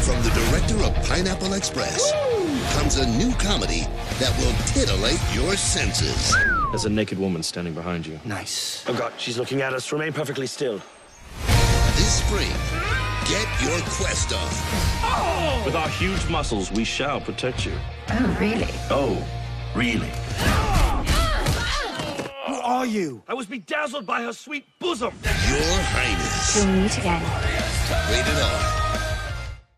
From the director of Pineapple Express comes a new comedy that will titillate your senses. There's a naked woman standing behind you. Nice. Oh, God, she's looking at us. Remain perfectly still. This spring, get your quest on. With our huge muscles, we shall protect you. Oh, really? Oh, really? Who are you? I was bedazzled by her sweet bosom. Your Highness. We'll meet again. Rated R.